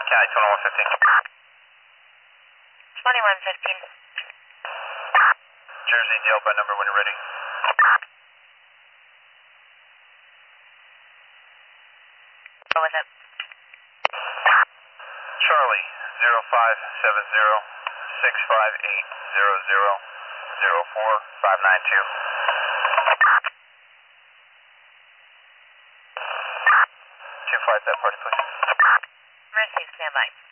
Cali 2115. 2115. Jersey, Dale by number when you're ready. What was it? Charlie 0570-658-000-04592. 2 flight that party, please. Mercy, stand by.